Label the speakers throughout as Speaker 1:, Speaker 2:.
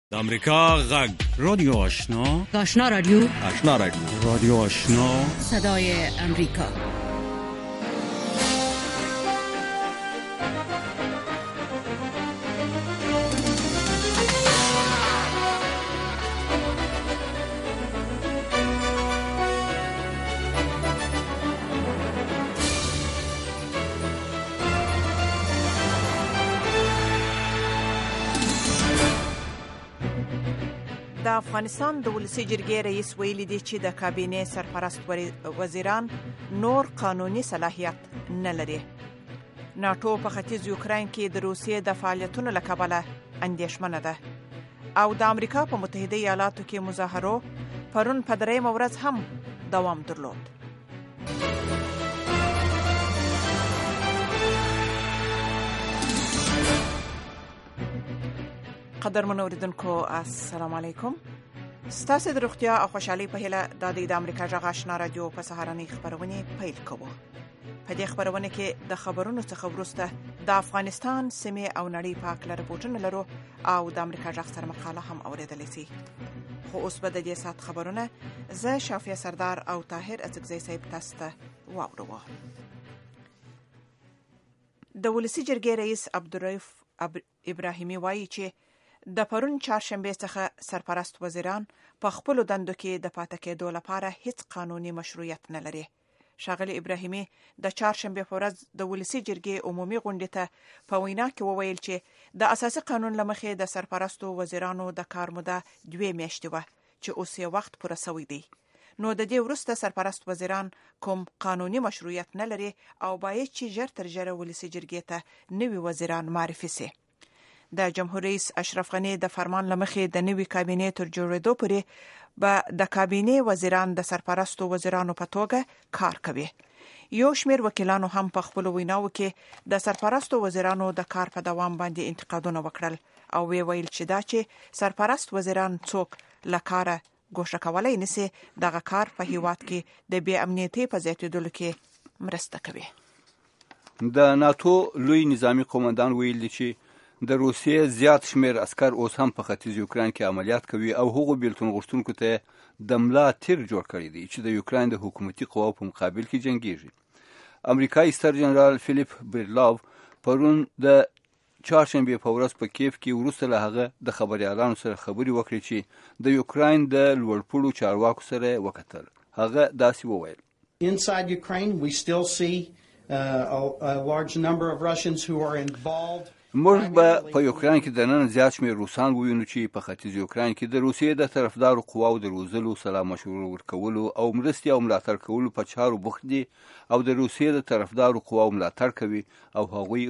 Speaker 1: د امریکا غږ رادیو آشنا
Speaker 2: آشنا رادیو
Speaker 1: آشنا رادیو رادیو آشنا
Speaker 2: صدای امریکا.
Speaker 3: د افغانستان د ولسی جرګې رئیس ویلي دی چې د کابینې سرپرست وزیران نور قانوني صلاحیت نه لري. ناتو په ختیځ یوکراین کې د روسیې د فعالیتونو له کبله اندېښمنه ده او د امریکا په متحده ایالاتو کې مظاهرو پرون په درېیمه ورځ هم دوام درلود. قدرمنو اوریدونکو السلام علیکم. ستاسو د روغتیا او خوشحالي په هیله د امریکا غږ آشنا رادیو په سهارنۍ خبرونه پیل کوو. په دې خبرونه کې د خبرونو څخه وروسته د افغانستان سیمه او نړۍ په اړه راپورټونه لرو او د امریکا غږ سره مقاله هم اوریدل شي. خو اوس به د دې سات خبرونه زه شافیه سردار او طاهر ازغزی صاحب تاسو ته واورو. د ولسی جرګې رئیس عبدالرؤف ابراهیمي وایي چې د پرون چهارشنبه څخه سرپرست وزیران په خپل دندو کې د پاتې کېدو لپاره هیڅ قانوني مشروعیت نه لري. ښاغلي ابراهیمي د چهارشنبه په ورځ د ولسی جرګې عمومي غونډې ته په وینا کې وویل چې د اساسي قانون لمخې د سرپرستو وزیرانو د کار موده 2 میاشتې وه چې اوس یې وخت پوره شوی دی. نو د دې وروسته سرپرست وزیران کوم قانوني مشروعیت نه لري او باید چې ژر تر ژره ولسی جرګې ته نوي وزیران معرفي شي. د جمهور رئیس اشرف غنی د فرمان لمخې د نوي کابینې تر جوړېدو پورې به د کابینې وزیران د سرپرستو وزیرانو په توګه کار کوي. یو شمېر وکیلانو هم په خپل ویناو کې د سرپرستو وزیرانو د کار په دوام باندې انتقادونه وکړل او ویل چې دا چې سرپرست وزیران څوک لکاره ګوښه کولای نشي دغه کار په هیواد کې د بې امنیتۍ په زیاتېدلو کې مرسته کوي.
Speaker 4: د ناتو لوی نظامی قومندان ویل چې د روسیې زیات شمیر عسكر اوس هم په ختیځ یوکراین کې عملیات کوي او هغو بیلتون غوښتونکو ته د ملا تیر جوړ کړی دی چې د یوکراین د حکومتي قواو په مقابل کې جنګیږي. امریکایي ستر جنرال فیلیپ بریلاو پرون د چهارشنبه په ورځ په کیف کې وروسته له هغه د خبريالانو سره خبري وکړې چې د یوکراین د لوړپوړو چارواکو سره وکتل. هغه داسې وویل:
Speaker 5: Inside Ukraine we still see a large number of Russians who are involved.
Speaker 4: موږ به په یوکراین کې د نن زیات شمېر روسان ووینو چې په ختیځ یوکراین کې د روسیې د طرفدارو قواو د روزلو، سلا مشورو ورکولو او مرستې او ملاتړ کولو په چارو بوخت دي او د روسیې د طرفدارو قواو ملاتړ کوي او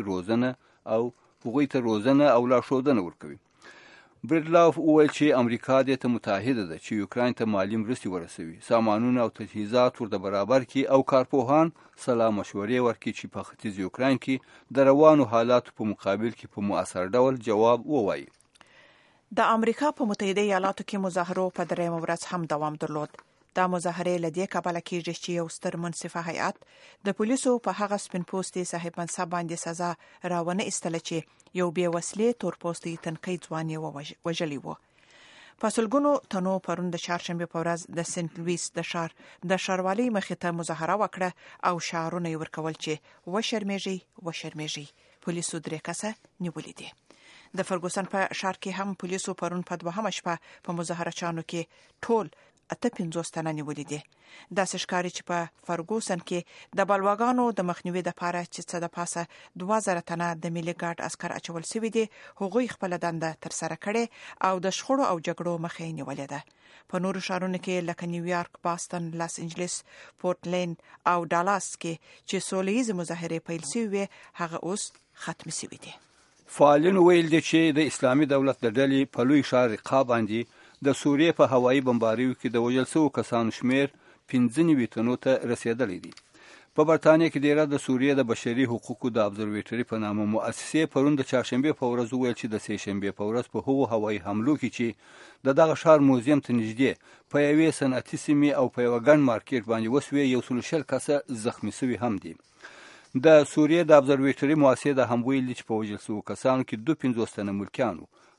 Speaker 4: هغوی ته روزنه او لارښودنه ورکوي. بریډلاف وویل چې امریکا دې ته متحده ده چې یوکراین ته مالي مرستې ورسوي، سامانونه او تجهیزات ورته برابر کړي او کارپوهان سلا مشورې ورکړي چې په ختیځ یوکراین کې د روانو حالاتو په مقابل کې په مؤثر ډول جواب ووایي.
Speaker 3: د امریکا په متحده ایالاتو کې مظاهرو په درېیمه ورځ هم دوام درلود. دا مظاهرې له دې کبله کېږي چې یو ستر منصفه هیئت د پولیسو په هغه سپین پوستي صاحب منصب باندې سزا راونه ایستله چې یو بې وسلې تور پوستي تنکۍ ځوان یې وژلی و. په سلګونو تنو پرون د چهارشنبه په ورځ د سنت لویس د ښار د ښاروالۍ مخې ته مظاهره وکړه او شعارونه یې ورکول چې وشرمېږئ. پولیسو 3 کسه نیولي دي. د فرګوسن په ښار کې هم پولیسو پرون په 2مه شپه په مظاهرچانو کې ټول 58 تنه نیولي دي. داسې ښکاري چې په فرګوسن کې د بلواګانو د مخنیوي لپاره چې څه د پاسه 2000 تنه د ملي ګارد عسكر اچول شوي دي، هغوی خپل دنده تر سره کړي او د شخړو او جګړو مخه یې نیولې ده. په نورو ښارونو کې لکه نیویارک، باستن، لاس انجلس، پورټلند او ډالاس کې چې سولهییزې مظاهرې پیل شوي وي هغه اوس ختم شوي دي.
Speaker 4: فعالین ویل دي چې د اسلامي دولت د ډلې په لوی ښار رقا باندې د سوریې په هوایي بمباریو کې د وژل شوو کسانو شمیر 95 تنو ته رسیدلی دی. په برتانیې کې ډیره د سوریې د بشري حقوقو د ابزرویټري په نامه مؤسسې پرون د چهارشنبه په ورځ وویل چې د سه شنبه په ورځ په هغو هوایي حملو کې چې دغه ښار موزیم ته نږدې په یوې صنعتي سیمې او په یوه ګڼ مارکیټ باندې وسوې 140 کسه زخمي شوي هم دي. د سوریې د ابزرویټري مؤسسې د هم ویلي چې په وژل شوو کسانو کې 52 تنه ملکیان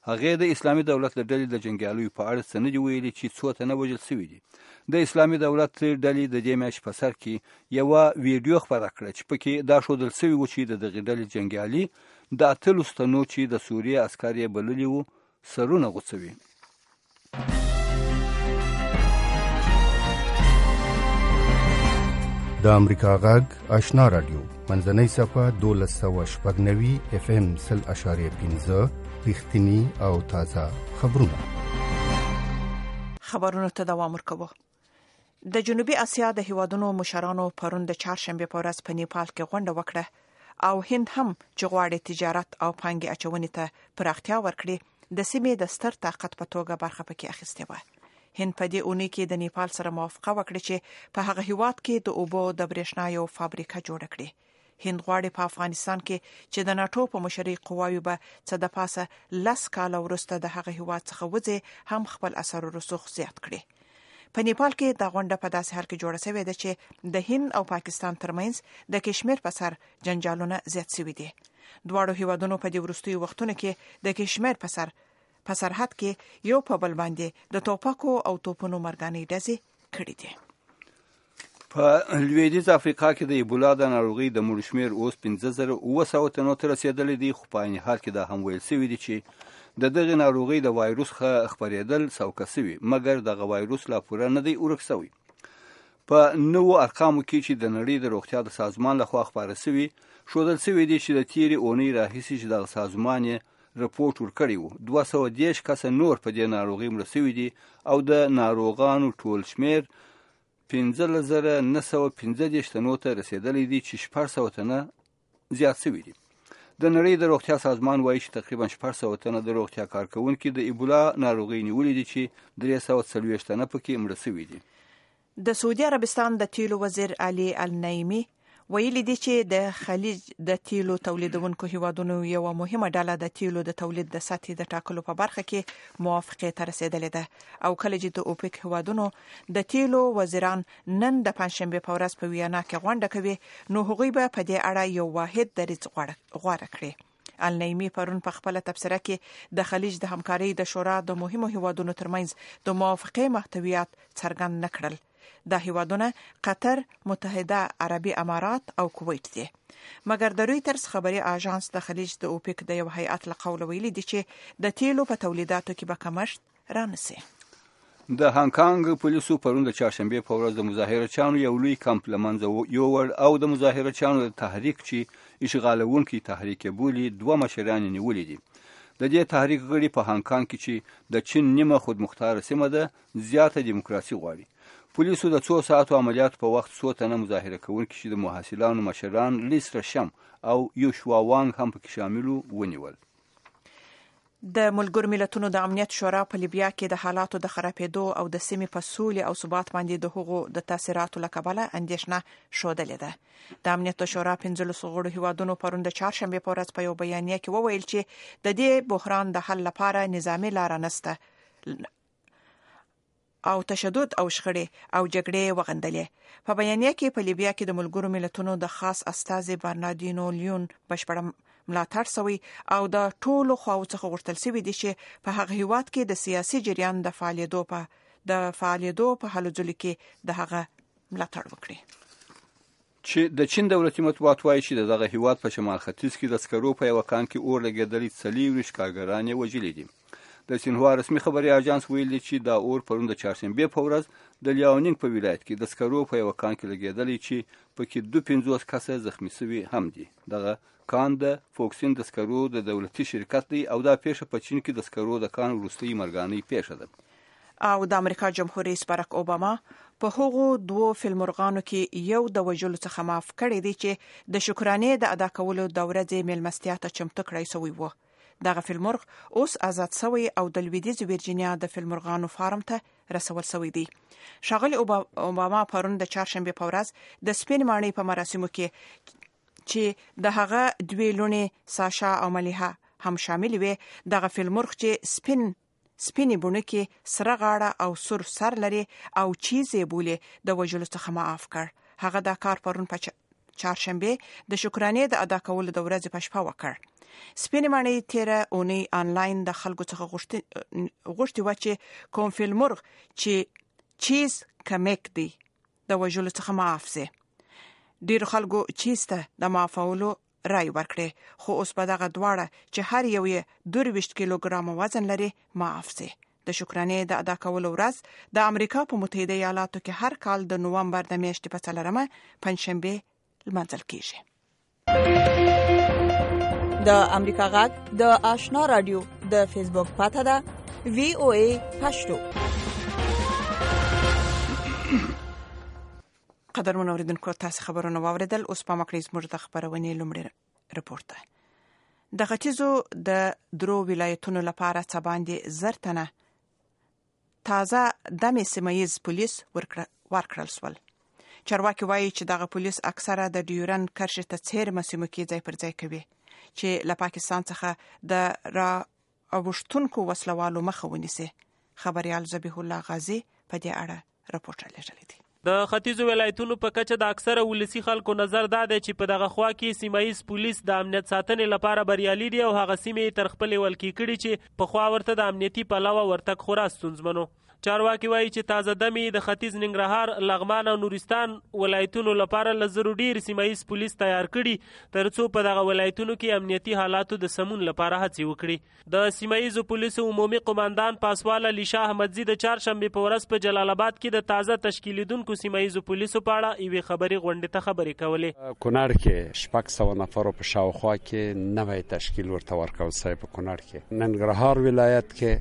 Speaker 4: هغې د اسلامي دولت له ډلې د جنګیالیو په اړه څه نه دي ویلي چې څو تنه وژل سوي دي. د اسلامي دولت ډلې د دې میاشتې په سر کې یوه ویډیو خپره کړه چې پکې دا ښودل سوي و چې د دغې ډلې جنګیالي د 18 تنو چې د سوریې عسکر یې بللي وو سرونه غوڅوي.
Speaker 6: د امریکا غږ آشنا رادیو منځنۍ صفحه 1290 FM 0.5 رښتینی او تازه خبرونه
Speaker 3: ته دوام ورکوو. د جنوبي اسیا د هیوادونو مشرانو پرون د چهارشنبه په ورځ په نیپال کې غونډه وکړه او هند هم چې غواړي تجارت او پانګې اچونې ته پراختیا ورکړي د سیمې د ستر طاقت په توګه برخه پکې اخیستې و. هند په دې اونۍ کې د نیپال سره موافقه وکړه چې په هغه هیواد کې د اوبو د برېښنا یو فابریکه جوړه کړي. هند غواړي په افغانستان کې چې د ناتو په مشرۍ قواوی به څه د پاسه 10 کال وروسته د هغه هیواد څخه وځي هم خپل اثر او رسوخ زیات کړي. په نیپال کې د غونډه په داسې حال کې جوړه شوې ده چې د هند او پاکستان ترمنځ د کشمیر په سر جنجالونه زیات شوي دي. دواړو هیوادونو په دې وروستیو وختونو کې د کشمیر په سرحد کې یو په بل باندې د توپکو او توپونو مرګانې ډزې کړې دي.
Speaker 4: په لویدیځ افریقا کې د ایبولا د ناروغۍ د مړو شمېر اوس 5900 تنو ته رسېدلی دی، خو په عین حال کې دا هم ویل سوي دي چې د دغې ناروغۍ د وایروس خپرېدل سوکه سوي، مګر دغه وایروس لا پوره نه دی ورک سوی. په نوو ارقامو کې چې د نړۍ د روغتیا د سازمان لخوا خپاره سوي ښودل سوي دي چې د تېرې اونۍ راهیسې چې دغه سازمان یې رپورټ ورکړی و 210 کسه نور په دې ناروغۍ مړه سوي دي او د ناروغانو ټول شمېر 15915 تنو ته رسېدلی دی چې 600 تنه زیات سوي دي. د نړۍ د روغتیا سازمان وایي چې تقریبا 600 تنه د روغتیا کارکونکي د ایبولا ناروغۍ نیولې دي چې 340 تنه پکې مړه سوي دي.
Speaker 3: د سعودي عربستان د تیلو وزیر علي النعیمي ویلي دي چې د خلیج د تیلو تولیدونکو هیوادونو یو مهمه ډله د تیلو د تولید د سطحې د ټاکلو په برخه کې موافقه ته رسیدلې ده او کله چې د اوپک هیوادونو د تیلو وزیران نن د پنځشنبه په ورځ په ویانا کې غونډه کوي نو هغوی به په دې اړه یو واحد دریځ غوره کړي. النعیمي پرون په خپل تبصره کې د خلیج د همکارۍ د شورا د مهمو هیوادونو ترمنځ د موافقه محتویات څرګند نکړل. دا هیوادونه قطر، متحده عربي امارات او کویت دي. مګر د رویټرز خبري اژانس د خلیج د اوپک د یو هیئت له قوله ویلي دي چې د تیلو په تولیداتو کې به کمښت رانسي.
Speaker 4: د هانګ کانګ پولیسو پرون د چهارشنبه په ورځ د مظاهرچیانو یو لوی کمپ له منځه یووړ او د مظاهرچیانو د تحریک چې اشغالونکي تحریک بولي 2 مشران نیولي دي. د دې تحریک غړي په هانګ کانګ کې چې د چین نیمه خودمختار سیمه ده زیاته دیموکراسي غواړي. پولیسو د 2 ساعتو عملیاتو په وخت 100 تنه مظاهره کوونکي چې د محصلانو مشران لیس رشم او یوشوا وانګ هم پکې شاملو ونیول.
Speaker 3: د ملګرو ملتونو د امنیت شورا په لیبیا کې د حالاتو د خرابېدو او د سیمې په سولې او ثبات باندې د هغو د تاثیراتو له کبله اندېښنه ښودلې ده. د امنیت شورا 15 غړو هیوادونو پرون د چهارشنبه په ورځ په یو بیانیه کې وویل چې د دې بحران د حل لپاره نظامي لار نشته او تشدد او شخړې او جګړې وغندلې. په بیانیه کې په لیبیا کې د ملګرو ملتونو د خاص استازي برناردینو لیون بشپړ ملاتړ شوی او د ټولو خواو څخه غوښتل شوی دی چې په هغه هیواد کې د سیاسي جریان د فعالیتو په هلو ځلو کې د هغه ملاتړ وکړي.
Speaker 4: چې د چین دولتي مطبوعات وایي چې دغه هیواد په شمال ختیځ کې د سکرو په یو کان کې اور لګېدلی 40 کارګران یې وژلي دي. د سینهوا رسمي خبري اژانس ویلي چې دا اور پرون د چهارشنبه په ورځ د لیاونینګ په ولایت کې د سکرو په یو کان کې لګېدلی چې پکې 250 کسه زخمی شوي هم دي. دغه کان د فوکسین د سکرو د دولتي شرکت دی او دا پیښه په چین کې د سکرو د کان وروستۍ مرګانۍ پیښه ده.
Speaker 3: او د امریکا جمهور رئیس باراک اوباما په هغو 2 فلمورغانو کې یو د وژلو څخه معاف کړی دی چې د شکرانې د ادا کولو د ورځې میلمستیا ته چمتو کړی شوی و. دغه فلمورغ اوس آزاد شوی او د لویدیځ ویرجینیا د فلمورغانو فارم ته رسول شوی دی. ښاغلی اوباما پرون د چهارشنبه په ورځ د سپین ماڼۍ په مراسمو کې چې د هغه 2 لونې ساشا او ملیحه هم شامل وي دغه فلمورغ چې سپینې بڼکې سره غاړه او سور سر لري او چیزې بولي د وژلو څخه معاف کړ. هغه دا کار پرون په چهارشنبه د شکرانې د ادا کولو د ورځې په شپه وکړ. سپینې ماڼۍ تیره اونۍ آنلاین د خلکو څخه غوښتي و چې کوم فیلمرغ چې چیز کمیک دی د وژلو څخه معاف سي. ډیر خلکو چیز ته د معافولو رای ورکړي، خو اوس په دغه دواړه چې هر یو یې 22 کیلوګرام وزن لري معاف سي. د شکرانې د ادا کولو ورځ د امریکا په متحده ایالاتو کې هر کال د نومبر د میاشتې په 4مه پنځشنبه لمانځل کیږي.
Speaker 7: د امریکا غږ د آشنا رادیو د فیسبوک پاڼه ده VOA پښتو.
Speaker 3: قدرمن اوریدونکو، تاسو خبرونه واوریدل. اوس په مکړیز موږ د خبرونې لومړی رپورت ده. د ختیځو د درو ولایتونو لپاره څه باندې 10 تنه تازه دمې سیمایز پولیس ورکړل شول. چارواکي وایي چې دغه پولیس اکثره د ډیورن کرښې ته څیرمه سیمو کې ځای پر ځای کوي چې له پاکستان څخه د را اوښتونکو وسلوالو مخه ونیسي. خبريال ذبیح الله غازی په دې اړه رپورټ لري.
Speaker 8: د ختیځو ولایتونو په کچه د اکثره ولسی خلکو نظر دا دی چې په دغه خوا کې سیمایي پولیس د امنیت ساتنې لپاره بریالي دي او هغه سیمې تر خپل ولکې کړي چې په خوا ورته د امنیتي پلوه ورتګ خورا ستونزمنو. چارواکي وایي چې تازه دمې د ختیځ ننګرهار، لغمان او نورستان ولایتونو لپاره لزرو ډیر سیمایي پولیس تیار کړي ترڅو په دغه ولایتونو کې امنیتي حالاتو د سمون لپاره هڅې وکړي. د سیمایي پولیسو عمومي قوماندان پاسوال علي شاه احمدزي د چهارشنبه په ورځ په جلال آباد کې د تازه تشکیلیدونکو سیمایي پولیسو په اړه یوې خبري غونډې ته خبرې کولې.
Speaker 9: کونړ کې 600 نفر په شاوخوا کې نوې تشکیل ورته ورکول شوی. په کونړ کې ننګرهار ولایت کې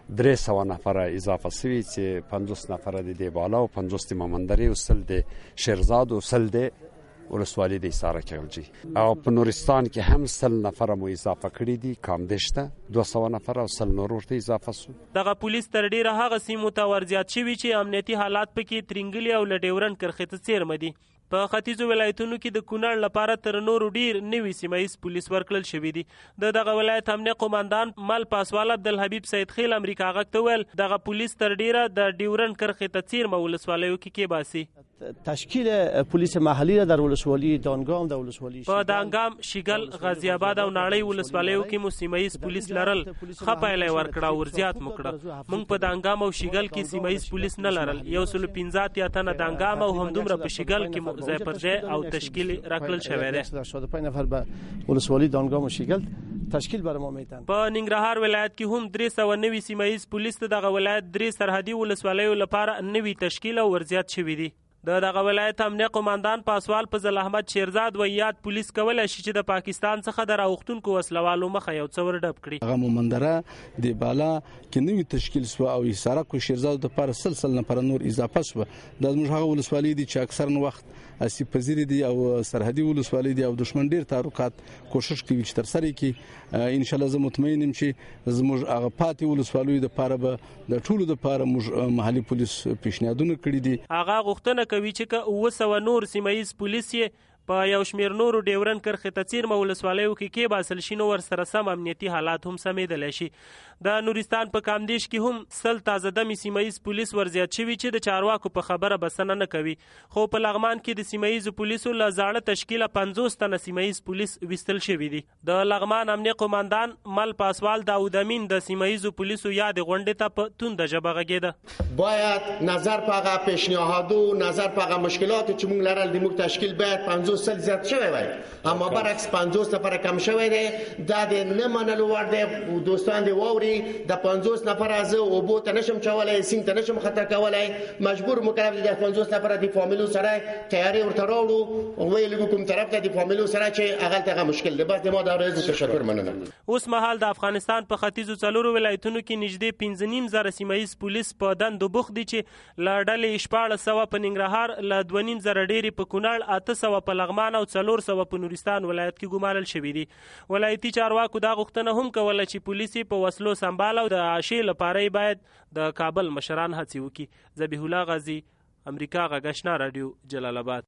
Speaker 9: 300 نفر اضافه شوي چې 50 نفر د دیواله او 50 د ممندري او سل د شیرزاد او سل د ولسوالۍ د ایساره کېږي. او په نورستان کې هم 100 نفر مو اضافه کړي دي، کامدشته 200 نفر او 100 نور ورته اضافه شو.
Speaker 8: دغه پولیس تر ډیره هغه سیمو ته ورزیات شوي چې امنیتي حالات پکې ترنګلي او لډیورن کرښې ته څیرمه دي. په ختیځو ولایتونو کې د کونړ لپاره تر نورو ډیر نوي سیمایي پولیس ورکړل شوي دي. دغه ولایت امنیه قوماندان مل پاسوال عبدالحبیب سید خیل امریکا غږ ته ویل دغه پولیس تر ډیره د ډیورن کرښې ته څیرمه ولسوالیو کې باسي.
Speaker 10: تشکیل پولیس محلی را در ولسوالی دانګام د ولسوالی
Speaker 8: په دانګام، شیګل، غازی آباد او ناړۍ ولسوالیو کې مو سیمایي پولیس لرل. خپایله ورکړه ورزيات مکړه. موږ په دانګام او شیګل کې سیمایي پولیس نه لرل. 115 یا تنه دانګام او همدومره په شیګل کې مو ځای پر ځای او تشکیل راکړل شوی دی.
Speaker 10: 75 نفر به ولسوالی دانګام او شیګل تشکیل بر ما میتن.
Speaker 8: په ننګرهار ولایت کې هم 390 سیمایي پولیس دغه ولایت 3 سرحدي ولسوالیو لپاره نوي تشکیل او ورزيات شوی دي. دغه ولایت امنیه قوماندان پاسوال فضل احمد شیرزاد ویاد پولیس کولای شي چې د پاکستان څخه د راوختونکو وسلوالو مخه یو څور ډب کړي.
Speaker 11: هغه ممندره د بالا کې نوې تشکیل شو او ایساره کو شیرزاد د پر سلسله نفر نور اضافه شو. د موږ هغه ولسوالۍ دي چې اکثر وخت اسی پذیری دي او سرحدي ولسوالۍ دي او دشمن ډیر تعرقات کوشش کوي چې تر سره کی ان شاء الله زه مطمئن یم چې زموږ هغه پاتې ولسوالۍ د پاره به د ټولو د پاره محلي پولیس پیشنهادونه کړی دي.
Speaker 8: هغه غوښتنه کوي چې 900 نور سیمایي پولیس په یو شمیر نورو ډیورن کرښې ته څیرمه ولسوالیو کې باسل شي نو ورسره سم امنیتي حالات هم سمېدلی شي. د نورستان په کامدیش کې هم 100 تازه دمې سیمایي پولیس ورزیات شوي چې د چارواکو په خبره بسنه نه کوي. خو په لغمان کې د سیمایي پولیسو له زاړه تشکیله 50 تنه سیمایي پولیس وستل شوي دي. د لغمان امنیه قوماندان مل پاسوال داود امین د سیمایي پولیسو یاد غونډې ته په تونده ژبه غږېده.
Speaker 12: باید نظر په هغه پیشنهادو، نظر په هغه مشکلاتو چې موږ لرل د موږ تشکیل باید 50 سل زیات شوی وای، اما برعکس 50 نفر کم شوی دی. دا د نه منلو وړ دی. دوستان دی ووري د 50 نفر از او بو ته نشم چولای، سین ته نشم خطر کولای، مجبور مکلف دي د 50 نفر د فامیلو سره تیاری ورته راوړو او ویل کوم طرف ته د فامیلو سره چې هغه ته مشکل دی. بس د ما د ورځ تشکر مننه.
Speaker 8: اوس مهال د افغانستان په ختیځو څلورو ولایتونو کې نږدې 15,000 سیمایي پولیس په دندو بوخت دي چې لړډلې 1400 په ننګرهار، ل 2,500 ډېری په کونړ، 800 په لغمان او 400 په نورستان ولایت کې ګمارل شوي دي. ولایتي چارواکو دا غوښتنه هم کوله چې پولیسي په وسلو سنبال او د عاشې لپاره باید د کابل مشران هڅې وکړي. ذبیح الله غازی، امریکا غږ آشنا رادیو، جلال آباد.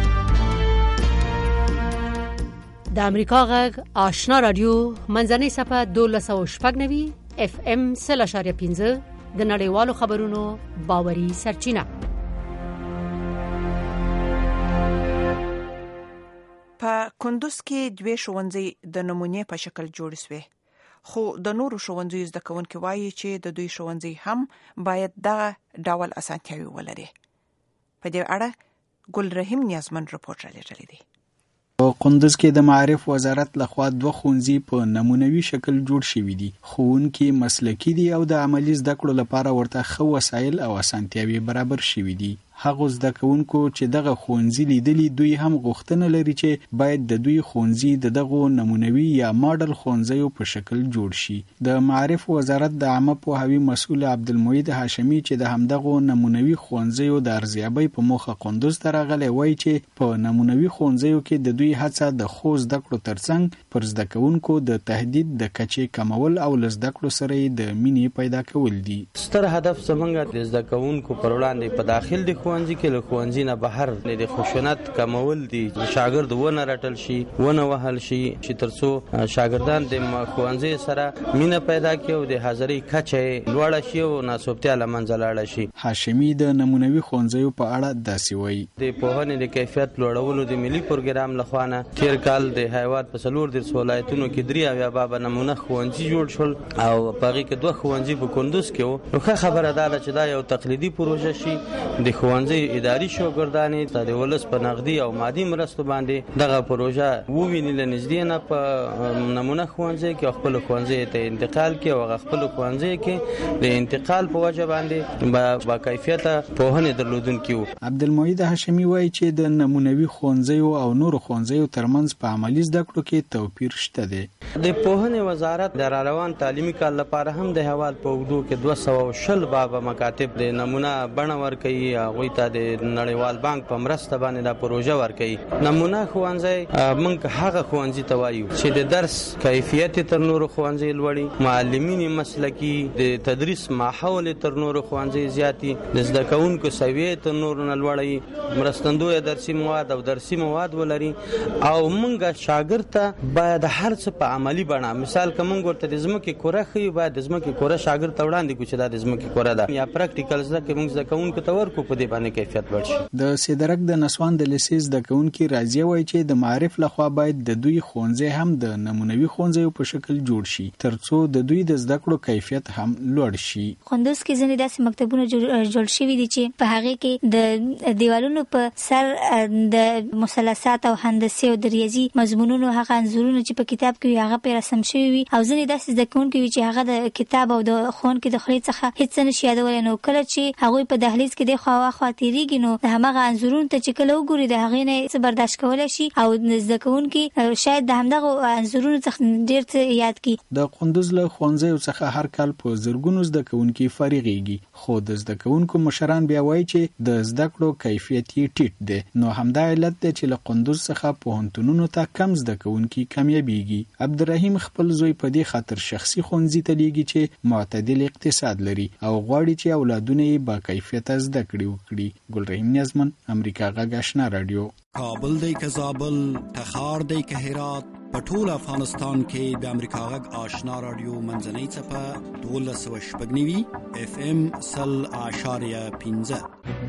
Speaker 2: د امریکا غږ آشنا رادیو منځنۍ صفحه 1290 FM 0.5 د نړیوالو خبرونو باوري سرچینه.
Speaker 3: په کندوز کې دوه ښوونځي د نمونې په شکل جوړ شوي، خو د نورو ښوونځیو زده کوونکي وایي چې د دوی ښوونځي هم باید دغه ډول اسانتیاوي ولري. په دې اړه ګل رحیم نیازمن رپورټ رالیږلی دی.
Speaker 13: په کندوز کې د معارف وزارت لخوا 2 ښوونځي په نمونوي شکل جوړ شوي دي. ښوونکي مسلکي دي او د عملي زده کړو لپاره ورته ښه وسایل او اسانتیاوي برابر شوي دي. هغه زده کوونکو چې دغه ښوونځي لیدلي دوی هم غوښتنه لري چې باید د دوی ښوونځي د دغو نمونوي یا ماډل ښوونځیو په شکل جوړ شي. د معارف وزارت د عامه پوهاوي مسؤل عبدالمعید هاشمي چې د همدغو نمونوي ښوونځیو د ارزیابۍ په موخه کندوز ته راغلی وایي چې په نمونوي ښوونځیو کې د دوی هڅه د ښو زده کړو ترڅنګ پر زده کوونکو د تهدید د کچې کمول او له زده کړو سره یې د مینې پیدا کول دي.
Speaker 14: ستر هدف زموږ د زده کوونکو پر وړاندې په داخل د ښوونځي کې له ښوونځي نه بهر د خشونت کمول دي. شاګرد ونه رټل شي، ونه وهل شي، چې ترڅو شاګردان د ښوونځي سره مینه پیدا کړي او د حاضرۍ کچه لوړه شي او ناسوبتیا له منځه لاړه شي.
Speaker 13: هاشمي د نمونوي ښوونځیو په اړه داسې وایي.
Speaker 14: د پوهنې د کیفیت لوړولو د ملي پروګرام لخوا نه تیر کال د هیواد په 4 ولایتونو کې 3 بابا نمونه ښوونځي جوړ شول او په هغې کې 2 ښوونځي په کندوز کې وو. نو ښه خبره ده چې دا یو تقلیدي پروژه شي. د ښوونځي اداري شوګردانې د ولس په نقدي او مادي مرستو باندې دغه پروژه وویني له نږدې نه په نمونه ښوونځي کې خپل ښوونځي ته انتقال کړي او خپل ښوونځي کې د انتقال په وجه باندې با کیفیته پوهنې درلودونکي وو.
Speaker 13: عبدالمعید هاشمي وایي چې د نمونوي ښوونځیو او نورو ښوونځیو ترمنځ په عملي زده کړو کې توپیر شته دی.
Speaker 14: د پوهنې وزارت د روان تعلیمي کال لپاره هم د هیواد په اوږدو کې 220 بابا مکاتب د نمونه بڼه ورکوي. هغوی ته د نړیوال بانک په مرسته باندې دا پروژه ورکوي. نمونه ښوونځی موږ هغه ښوونځي ته وایو چې د درس کیفیت تر نورو ښوونځي لوړي، معلمین مسلکي، د تدریس ماحول تر نورو ښوونځي زیاتی، د زده کوونکو سویې تر نورو نه لوړي، مرستندوی درسي مواد او درسي مواد ولري. او موږ شاګرد ته باید هر څه په عملی بڼه، مثال که موږ ورته د ځمکې کوره ښیو باید د ځمکې کوره شاګرد ته وړاندې کړو چې دا د ځمکې کوره ده، یا پریکټیکل زده کړې موږ زده کوونکو ته ورکړو په دې باندې کیفیت لوړ شي.
Speaker 13: د سیدرک د نسوان د لیسې زده کوونکي راضیه وایي چې د معارف لخوا باید د دوی ښوونځی هم د نمونوي ښوونځیو په شکل جوړ شي ترڅو د دوی د زده کړو کیفیت هم لوړ شي.
Speaker 15: کندوز کې ځینې داسې مکتبونه جوړ شوي دي چې په هغې کې د دیوالونو په سر د مثلثات او هندسي او د ریاضي مضمونونو هغه انځورونه چې په کتاب کې وي هغه پرې رسم شوي وي، او ځینې داسې زده کوونکي وي چې هغه د کتاب او د ښوونکي د خولې څخه هېڅ څه نشي یادولی. نو کله چې هغوی په دهلیز کې د خوا خوا تېرېږي نو د همغه انځورونو ته چې کله وګوري د هغې نه څه برداشت کولی شي او زده کوونکي شاید د همدغه انځورونو څخه ډېر څه یاد کړي.
Speaker 13: د کندوز له ښوونځیو څخه هر کال په زرګونو زده کوونکي فارغېږي، خو د زده کوونکو مشران بیا وایي چې د زده کړو کیفیت یې ټیټ دی. نو همدا علت دی چې له کندوز څخه پوهنتونونو ته کم زده کوونکي کامیابېږي. عبدالرحیم خپل زوی په دې خاطر شخصي ښوونځي ته لیږي چې معتدل اقتصاد لري او غواړي چې اولادونه یې با کیفیته زده کړې وکړي. ګلرحیم نیازمن، امریکا غږ آشنا رادیو.
Speaker 1: کابل دی که زابل، تخار دی که هرات، په ټول افغانستان کې د امریکا غږ آشنا رادیو منځنۍ څپه 12.9 FM 0.15.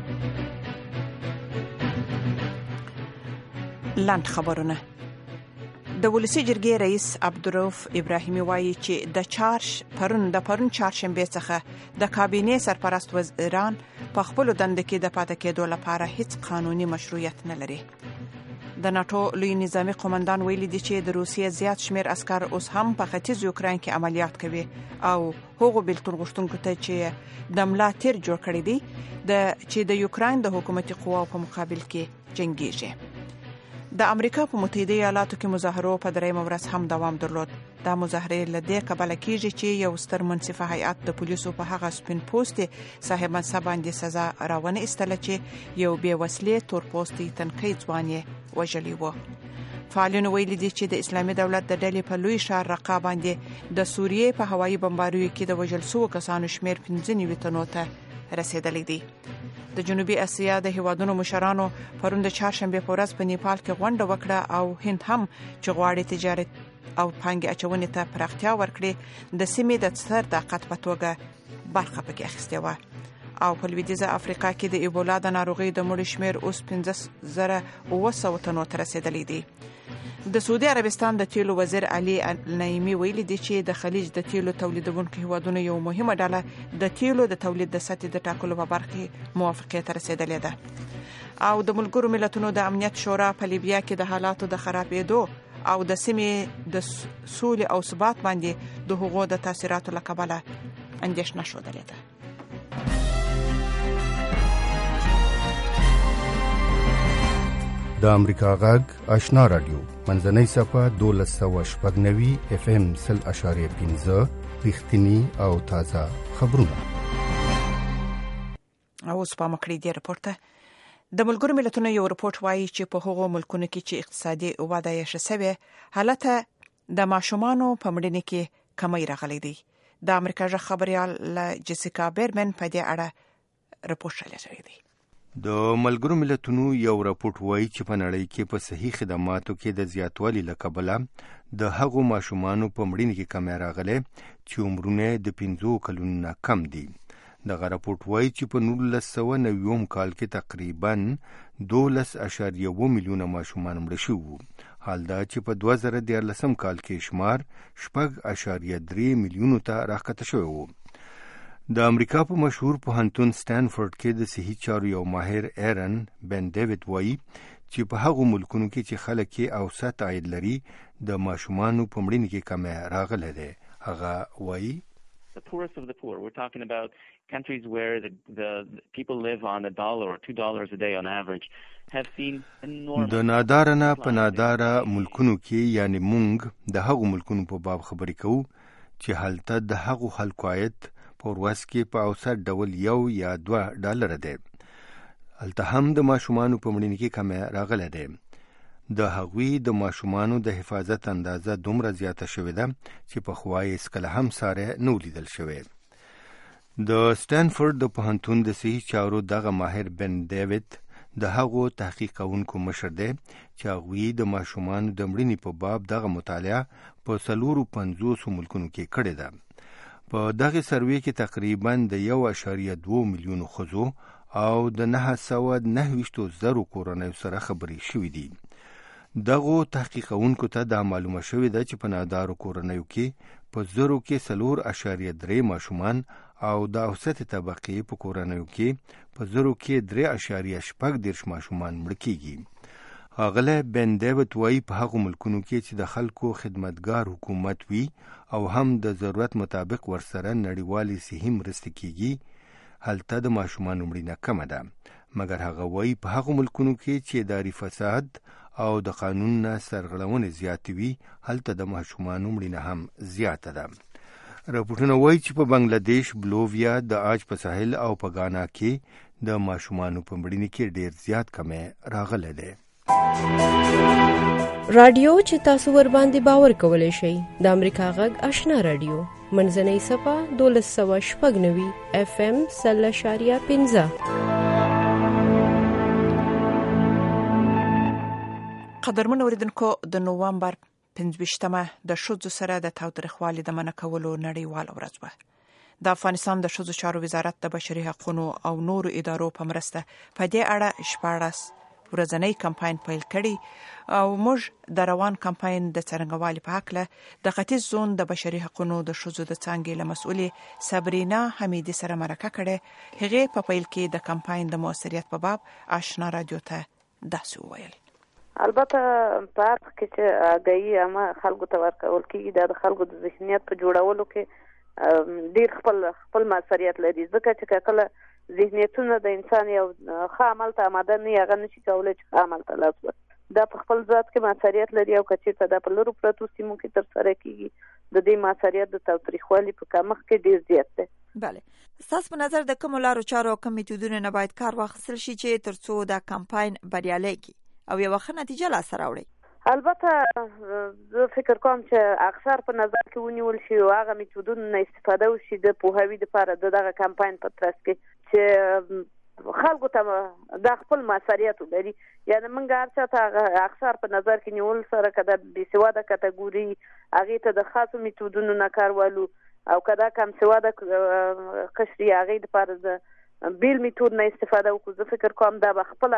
Speaker 3: لاند خبرونه. د ولسی جرګې رئیس عبدالرؤف ابراهیمي وایي چې د پرون چهارشنبه څخه د کابینې سرپرست وزیران په خپل دنده کې د پاتې کېدو لپاره هیڅ قانوني مشروعیت نه لري. د ناتو لوی نظامی قومندان ویلي دی چې د روسیې زیات شمیر عسکر اوس هم په ختیځ یوکرين کې عملیات کوي او هغو بیلتون غوښتونکو ته چې د ملا تیر جوړ کړی دی چې د یوکرين د حکومتي قواو په مقابل کې جنگیږي. د امریکا په متحده ایالاتو کې مظاهرو په درېیمه ورځ هم دوام درلود. دا مظاهرې له دې کبله کېږي چې یو ستر منصفه هیئت د پولیسو په هغه سپین پوستې صاحب منصب باندې سزا راونه ایستله چې یو بې وسلې تور پوستې تنکۍ ځوان یې وژلی و. فعالینو ویلي دي چې د اسلامي دولت د ډلې په لوی ښار رقه باندې د سوریې په هوایي بمباریو کې د وژل شوو کسانو شمیر 15 تنو ته رسیدلی دی. د جنوبي اسیا د هیوادونو مشرانو پرون د چهارشنبه په ورځ په نیپال کې غونډه وکړه او هند هم چې غواړي تجارت او پانګې اچونې ته پراختیا ورکړي د سیمې د ستر طاقت په توګه برخه پکې اخیستې وه. او په لویدیځه افریقا کې د ایبولا د ناروغۍ د مړو شمیر اوس 15,900 تنو ته رسیدلی دی. د سعودي عربستان د تیلو وزیر علي نعیمي ویلي دی چې د خلیج د تیلو تولیدونکو هیوادونو یو مهمه ډله د تیلو د تولید د سطحې د ټاکلو په برخه کې موافقت ته رسیدلې ده. او د ملګرو ملتونو د امنیت شورا په لیبیا کې د حالاتو د خرابېدو او د سیمې د سولې او ثبات باندې د هغو د تاثیراتو له کبله اندېښنه ښودلې ده.
Speaker 6: د امریکا غږ آشنا رادیو منځنۍ صفه 1290 اف ام 0.15 رښتینی او تازه خبرونه.
Speaker 3: اوس په مکړې دی رپورت د ملګرو ملتونو یو رپورت وایي چې په هغو ملکونو کې چې اقتصادي وده یې ښه شوې حالت د ماشومانو په مړینې کې کمی راغلی دی. د امریکا ژغ خبريال جیسیکا بیرمن په دې اړه رپورت شریک دی.
Speaker 6: د ملګرو ملتونو یو راپورټ وایي چې په نړۍ کې په صحي خدماتو کې د زیاتوالي له کبله د هغو ماشومانو په مړینې کې کمی راغلی چې عمرونه د 15 کلونو نه کم دي. دغه راپورټ وایي چې په 1990 کال کې تقریباً 12.1 میلیونه ماشومان مړه شوي، حال دا چې په 2013 کال کې شمار 6.3 میلیونو ته راښکته شوی و. د امریکا په مشهور پوهنتون سټانفورد کې د صحي چارو یو ماهر ایرن بن ډیوډ وایي چې په هغو ملکونو کې چې خلک یې اوسط عاید لري د ماشومانو په مړینې کې کمی راغلی دی. هغه وایي
Speaker 16: the poorest of the poor. We're talking about countries where the people live on $1 or $2 a day on average have seen enormous.
Speaker 6: د ناداره نه په ناداره ملکونو کې یعنی مونږ د هغو ملکونو په باب خبرې کوو چې هلته د هغو خلکو عاید په ورځ کې په اوسط ډول $1 یا $2 دی. هلته هم د ماشومانو په مړینې کې کمی راغلی دی. د هغوی د ماشومانو د حفاظت اندازه دومره زیاته شوې ده چې پخوا یې هیڅکله هم ساری نه لیدل شوی. د سټانفورد د پوهنتون د صحي چارو دغه ماهر بن ډیوډ د هغو تحقیق کوونکو مشر دی چې هغوی د ماشومانو د مړینې په باب دغه مطالعه په 450 ملکونو کې کړې ده. په دغه سروې کې تقریباً د 1.2 میلیونو ښځو او د 990,000 کورنیو سره خبرې شوې دي. دغو تحقیقونکو ته دا معلومه شوې ده چې په نادارو کورنیو کې په 100 کې 4.3 ماشومان او د اوسط طبقې په کورنیو کې په 100 کې 3.8 ماشومان مړه کیږي. اغله بن ډیوډ وایي په هغو ملکونو کې چې د خلکو خدمتګار حکومت وي او هم د ضرورت مطابق ورسره نړیوالې صحي مرستې کیږي هلته د ماشومانو مړینه کمه ده. مګر هغه وایي په هغو ملکونو کې چې اداري فساد او د قانون نه سرغړونې زیاتې وي هلته د ماشومانو مړینه هم زیاته ده. راپورټونه وایي چې په بنگلادیش، بلوویا، د آج په ساحل او په غانا کې د ماشومانو په مړینې کې ډیر زیات کمی راغلی دی.
Speaker 17: رادیو چې تاسو ور باندې باور کولای شئ د امریکا غږ آشنا رادیو منځنۍ صفه 1290 اف ام 0.15.
Speaker 3: قدرمن اوریدونکو د نوامبر 25مه د ښځو سره د تاوتریخوالي د منع کولو نړیواله ورځ وه. د افغانستان د ښځو چارو وزارت د بشري حقوقو او نورو ادارو په مرسته په دې اړه 14 ورځنی کمپاین پیل کړي او موږ د روان کمپاین د څرنګوالي په حق له د ختیځ زون د بشري حقوقو د ښځو د څانګې له مسؤلې صبرینا حمیدی سره مرکه کړې. هغه په پیل کې د کمپاین د موثریت په باب آشنا رادیو ته داسې وویل.
Speaker 18: البته په حق کې چې آگاهي اما خلکو ته ورکول کېږي د خلکو د ذهنیت په جوړولو کې ډیر خپل موثریت لري ځکه چې کله ذهنیتونه د انسان یو ښه عمل ته آماده نه هغه نشي کولی چې ښه عمل ته لاس ورکړي. دا په خپل ذات کې موثریت لري او که چېرته دا په لرو پرتو سیمو کې ترسره کېږي د دې موثریت د تاوتریخوالي په کمښت کې ډېر زیات دی.
Speaker 7: بله، ستاسو په نظر د کومو لارو چارو او کوم میتودونو نه باید کار واخیستل شي چې تر څو دا کمپاین بریالی کړي او یوه ښه نتیجه لاسته راوړي؟
Speaker 18: البته زه فکر کوم چې اکثر په نظر کې ونیول شي او هغه میتودونو نه استفاده وشي د پوهاوي لپاره د دغه کمپاین په ترڅ کې چې خلکو ته د خپل موثریت لري. یعنې موږ هر چا ته اکثر په نظر کې نیول سره که د بېسواده کټګوري هغې ته د خاصو میتودونو نه کار والو او که دا کم سواده قشري هغې دپاره د بیل میتود نه استفاده وکړو. زه فکر کوم دا به خپله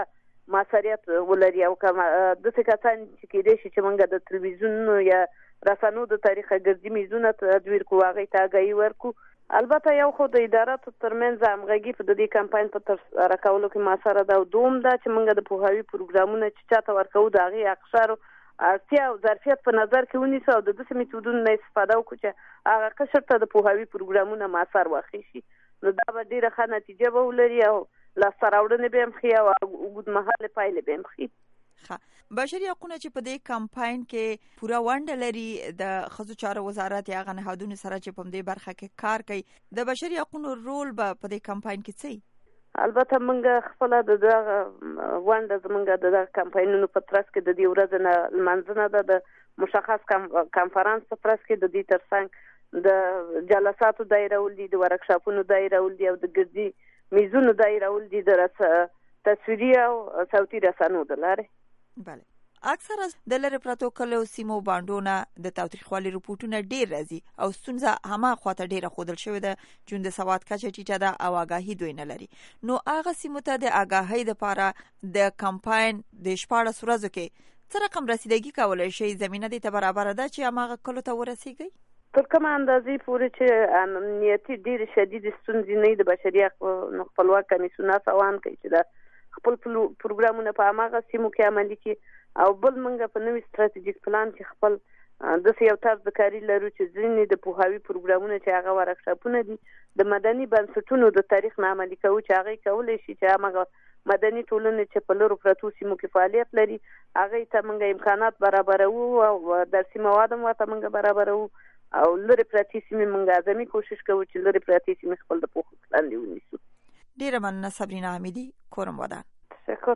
Speaker 18: ماسریت ولري او کوم د څه کسان چې کېدې شي چې موږ د تلویزیون یا رسنیو د طریقه ګرځي میزونه تدویر کوو هغه ته آګاهي ورکو. البته یو خو د اداراتو ترمنځ همغږي په دې کمپاین په ترسره کولو کې موثره ده او دوم دا چې موږ د پوهاوي پروګرامونه چې چاته ورکوو د هغې اقشارو اړتیا او ظرفیت په نظر کې ونیسو او د داسې میتودونو نه استفاده وکړو چې هغه قشر ته د پوهاوي پروګرامونه موثر واخیستي، نو دا به ډېره ښه نتیجه به ولري او لاسته راوړنې به هم ښې او اوږدمهاله پایلې به هم ښې.
Speaker 7: بشري حقوقونه چې په دې کمپاین کې پوره ونډه لري د ښځو چارو وزارت یا هغه نهادونو سره چې په دې برخه کې کار کوي، د بشري حقوقو رول به په دې کمپاین کې څه وي؟
Speaker 18: البته موږ خپله د دغه ونډه زموږ د دغه کمپاینونو په ترڅ کې د دې ورځې نه لمانځنه ده، د مشخص کنفرانس په ترڅ کې د دې ترڅنګ د جلساتو دایره ولدي، د ورکشاپونو دایره ولدي او د ګردي میزونو دایره ولدي د تصویري او صوتي رسنیو د لارې.
Speaker 7: بله، اکثره د لرې پرتو کلیو سیمو بانډونه د تاوتریخوالي رپورټونه ډېر راځي او ستونزه هماخوا ته ډېره ښودل شوې ده چې د سواد کچه ټیټه ده او آګاهي دوی نه لري. نو هغه سیمو ته د آګاهۍ دپاره د کمپاین د 14 ورځو کې څه رقم رسیدګي کولی شي؟ زمینه دې ته برابره ده چې هماغه کلو ته ورسیږئ؟
Speaker 18: تر کومه اندازې پورې چې امنیتي ډېرې شدیدې ستونزې نه د بشري حقوقو خپلواک کمیسیون هڅوان کوي چې د خپل پروګرامونه په هماغه سیمو کې عملي کړي او بل موږ په نوي ستراتیژیک پلان کې خپل داسې یو طرز د کاري لرو چې ځینې د پوهاوي پروګرامونه چې هغه ورکشاپونه دي د مدني بنسټونو د تاریخ نه عملي کوو چې هغې کولی شي چې هماغه مدني ټولنې چې په لرو پرتو سیمو کې فعالیت لري هغې ته موږ امکانات برابروو او درسي مواد هم ورته موږ برابروو او لرې پرتې سیمې موږ اعظمي کوشش کوو چې لرې پرتې سیمې خپل د پوښښ لاندې ونیسو.
Speaker 7: ډیره مننه صبرینا حمیدي، کورم ودان.
Speaker 18: تشکر.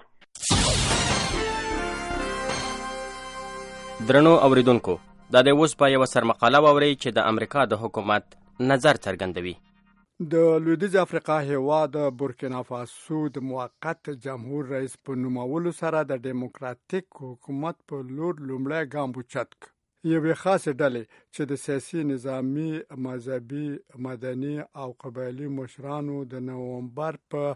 Speaker 19: درنو اوریدونکو، دا د اوس په یوه سرمقاله واورئ چې د امریکا د حکومت نظر څرګندوي.
Speaker 20: د لویدیځ افریقا هیواد بورکینافاسو د موقت جمهور رئیس په نومولو سره د دیموکراتیک حکومت په لور لومړی ګام اوچت کړ. یوې خاصې ډلې چې د سیاسي، نظامي، مذهبي، مدني او قبایلي مشرانو د نومبر په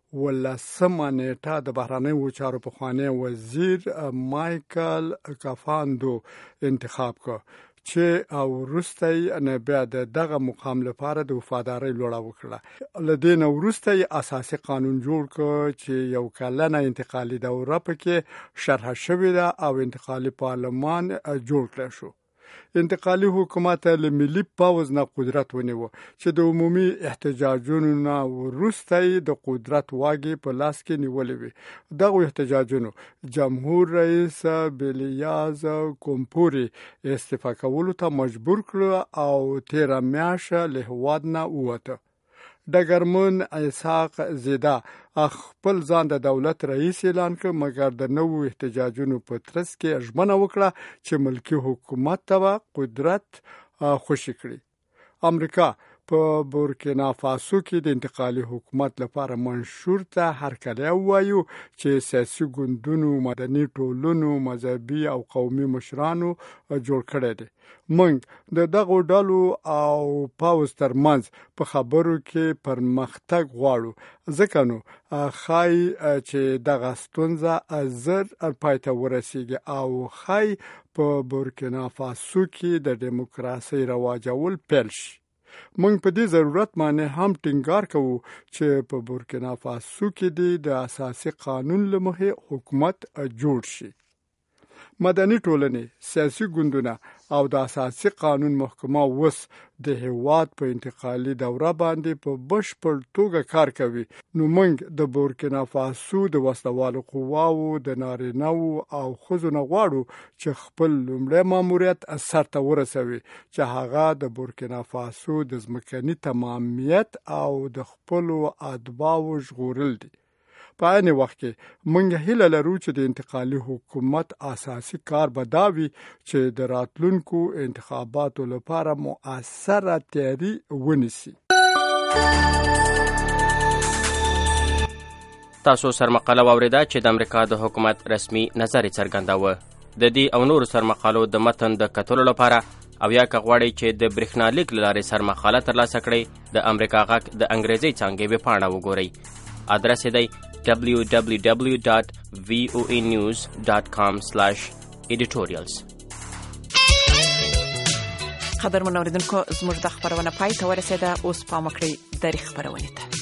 Speaker 20: 18 نیټه د بهرنیو چارو پخوانی وزیر مایکل کافاندو انتخاب کړ چې وروسته نه بیا دغه مقام لپاره د وفادارۍ لوړه وکړه. له دې نه وروسته اساسي قانون جوړ کړ چې یو کلنه انتقالي دوره پکې شرح شوې ده او انتقالي پارلمان جوړ کړل شو. انتقالي حکومت له ملي پوځ نه قدرت ونیو چې د عمومي احتجاجونو نه وروسته د قدرت واګې په لاس کې نیولې وي. دغه احتجاجونو جمهور رئیس بیلیاز کومپوري استعفا کولو ته مجبور کړ او 13 میاشته له هیواد نه ووته. ډګرمن اسحاق زیدا خپل ځان د دولت رئیس اعلان کړ، مګر د نوو احتجاجونو په ترڅ کې ژمنه وکړه چې ملکی حکومت ته قدرت خوشي کړي. امریکا په بورکینافاسو کې د انتقالي حکومت لپاره منشور ته هرکلی وایو چې سیاسي ګوندونو، مدني ټولنو، مذهبي او قومي مشرانو جوړ کړی دی. موږ د دغو ډلو او پوځ ترمنځ په خبرو کې پرمختګ غواړو، ځکه نو ښایي چې دغه ستونزه زر پای ته ورسیږي او ښایي په بورکینافاسو کې د دیموکراسۍ رواجول پیل شي. موږ په دې ضرورت باندې هم ټینګار کوو چې په بورکینافاسو کې د اساسي قانون له مخې حکومت جوړ شي. مدني ټولنې، سیاسي ګوندونه او د اساسي قانون محکمه اوس د هیواد په انتقالي دوره باندې په بشپړ توګه کار کوي. نو موږ د بورکینافاسو د وسلوالو قواو د نارینه‌و او ښځو نه غواړو چې خپل لومړی ماموریت سرته ورسوي چې هغه د بورکینافاسو د ځمکني تمامیت او د خپلو اتباعو ژغورل دي. په عین وخت کې موږ هیله لرو چې د انتقالي حکومت اساسي کار به دا وي چې د راتلونکو انتخاباتو لپاره مؤثره تیاری ونیسي.
Speaker 19: تاسو سرمقاله واوریده چې د امریکا د حکومت رسمي نظر څرګنداوه. د دې او نورو سرمقالو د متن د کتلو لپاره او یا که غواړئ چې د برېښنالیک له لارې سرمقاله ترلاسه کړئ، د امریکا غږ د انګریزي څانګې ویبپاڼه وګورئ. ادرس یې دی www.voaswahili.com. voanews.com/editorials.
Speaker 3: خبر منوریدونکو زموږ د خبرونه پای ته ورسېده. اوس پام وکړئ د خبرونه ته.